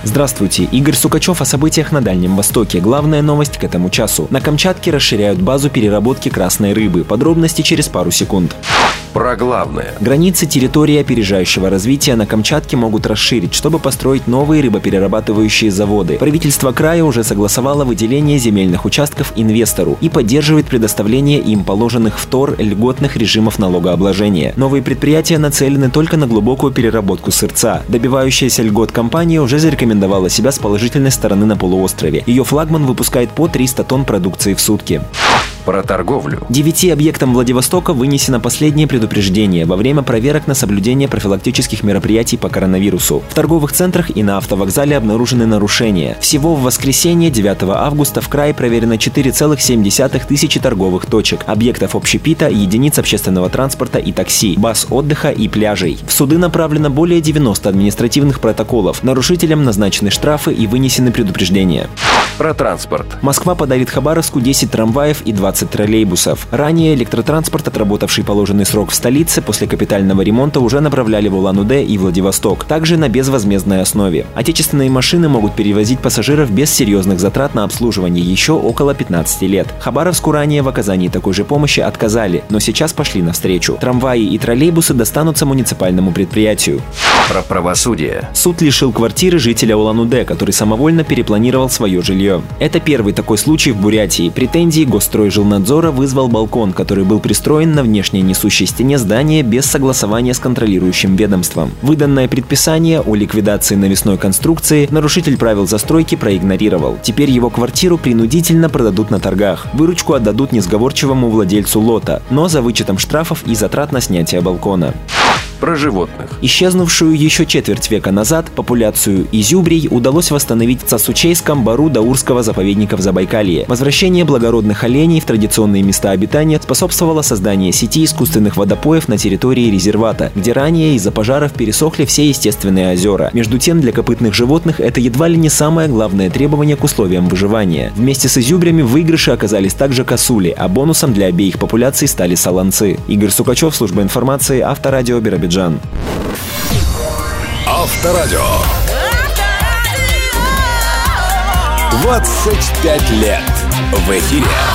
Здравствуйте, Игорь Сукачев о событиях на Дальнем Востоке. Главная новость к этому часу. На Камчатке расширяют базу переработки красной рыбы. Подробности через пару секунд. Про главное. Границы территории опережающего развития на Камчатке могут расширить, чтобы построить новые рыбоперерабатывающие заводы. Правительство края уже согласовало выделение земельных участков инвестору и поддерживает предоставление им положенных втор льготных режимов налогообложения. Новые предприятия нацелены только на глубокую переработку сырца. Добивающаяся льгот компания уже зарекомендовала себя с положительной стороны на полуострове. Ее флагман выпускает по 300 тонн продукции в сутки. Про торговлю. 9 объектам Владивостока вынесено последнее предупреждение во время проверок на соблюдение профилактических мероприятий по коронавирусу. В торговых центрах и на автовокзале обнаружены нарушения. Всего в воскресенье, 9 августа, в крае проверено 4,7 тысячи торговых точек, объектов общепита, единиц общественного транспорта и такси, баз отдыха и пляжей. В суды направлено более 90 административных протоколов. Нарушителям назначены штрафы и вынесены предупреждения. Про транспорт. Москва подарит Хабаровску 10 трамваев и 20 троллейбусов. Ранее электротранспорт, отработавший положенный срок в столице, после капитального ремонта уже направляли в Улан-Удэ и Владивосток, также на безвозмездной основе. Отечественные машины могут перевозить пассажиров без серьезных затрат на обслуживание еще около 15 лет. Хабаровску ранее в оказании такой же помощи отказали, но сейчас пошли навстречу. Трамваи и троллейбусы достанутся муниципальному предприятию. Про правосудие. Суд лишил квартиры жителя Улан-Удэ, который самовольно перепланировал свое жилье. Это первый такой случай в Бурятии. Претензии Госстройжилнадзора вызвал балкон, который был пристроен на внешней несущей стене здания без согласования с контролирующим ведомством. Выданное предписание о ликвидации навесной конструкции нарушитель правил застройки проигнорировал. Теперь его квартиру принудительно продадут на торгах. Выручку отдадут несговорчивому владельцу лота, но за вычетом штрафов и затрат на снятие балкона. Про животных. Исчезнувшую еще четверть века назад популяцию изюбрей удалось восстановить в Цасучейском бару Даурского заповедника в Забайкалье. Возвращение благородных оленей в традиционные места обитания способствовало созданию сети искусственных водопоев на территории резервата, где ранее из-за пожаров пересохли все естественные озера. Между тем, для копытных животных это едва ли не самое главное требование к условиям выживания. Вместе с изюбрями в выигрыше оказались также косули, а бонусом для обеих популяций стали солонцы. Игорь Сукачев, служба информации, Авторадио, Биробиджан. Авторадио. 25 лет в эфире.